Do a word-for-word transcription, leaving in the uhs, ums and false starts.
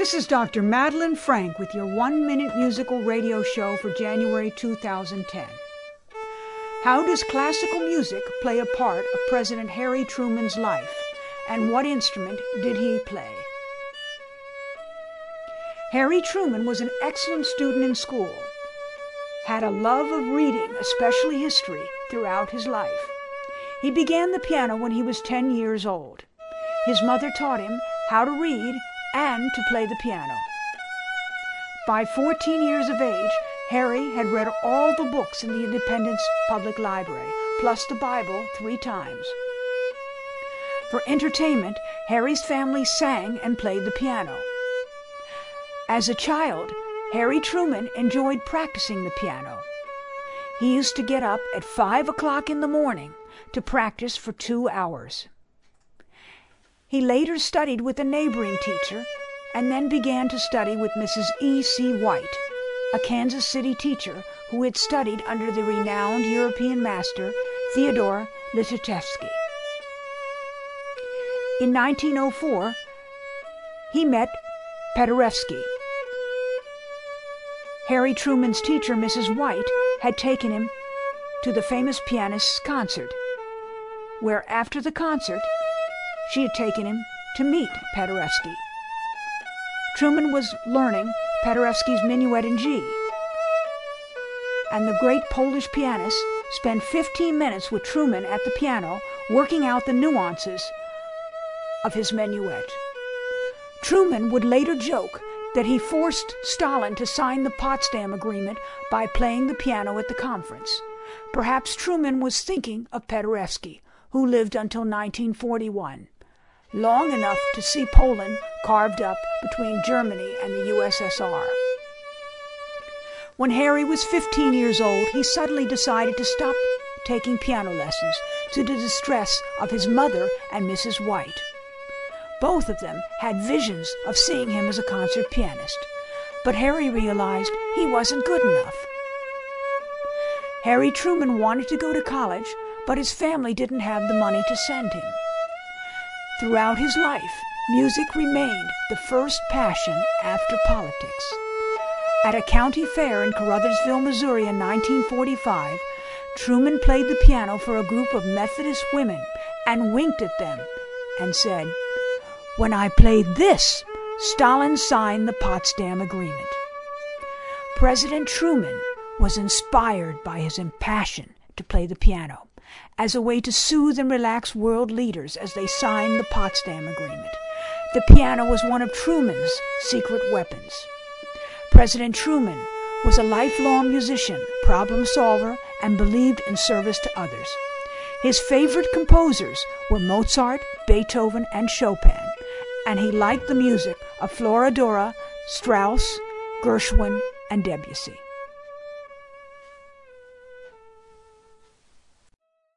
This is Doctor Madeline Frank with your one-minute musical radio show for January two thousand ten. How does classical music play a part of President Harry Truman's life, and what instrument did he play? Harry Truman was an excellent student in school, had a love of reading, especially history, throughout his life. He began the piano when he was ten years old. His mother taught him how to read and to play the piano. By fourteen years of age, Harry had read all the books in the Independence Public Library, plus the Bible three times. For entertainment, Harry's family sang and played the piano. As a child, Harry Truman enjoyed practicing the piano. He used to get up at five o'clock in the morning to practice for two hours. He later studied with a neighboring teacher and then began to study with Missus E C White, a Kansas City teacher who had studied under the renowned European master Theodore Littitevsky. In nineteen oh four, he met Paderewski. Harry Truman's teacher, Missus White, had taken him to the famous pianist's concert, where after the concert, she had taken him to meet Paderewski. Truman was learning Paderewski's Minuet in G, and the great Polish pianist spent fifteen minutes with Truman at the piano, working out the nuances of his minuet. Truman would later joke that he forced Stalin to sign the Potsdam Agreement by playing the piano at the conference. Perhaps Truman was thinking of Paderewski, who lived until nineteen forty-one, long enough to see Poland carved up between Germany and the U S S R. When Harry was fifteen years old, he suddenly decided to stop taking piano lessons to the distress of his mother and Missus White. Both of them had visions of seeing him as a concert pianist, but Harry realized he wasn't good enough. Harry Truman wanted to go to college, but his family didn't have the money to send him. Throughout his life, music remained the first passion after politics. At a county fair in Caruthersville, Missouri in nineteen forty-five, Truman played the piano for a group of Methodist women and winked at them and said, "When I played this, Stalin signed the Potsdam Agreement." President Truman was inspired by his impassion to play the piano as a way to soothe and relax world leaders as they signed the Potsdam Agreement. The piano was one of Truman's secret weapons. President Truman was a lifelong musician, problem solver, and believed in service to others. His favorite composers were Mozart, Beethoven, and Chopin, and he liked the music of Florodora, Strauss, Gershwin, and Debussy.